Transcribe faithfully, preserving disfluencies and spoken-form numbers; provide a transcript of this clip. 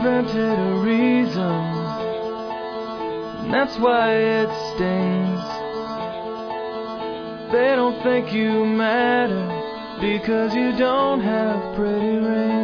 invented a reason, and that's why it stings. They don't think you matter because you don't have pretty rings.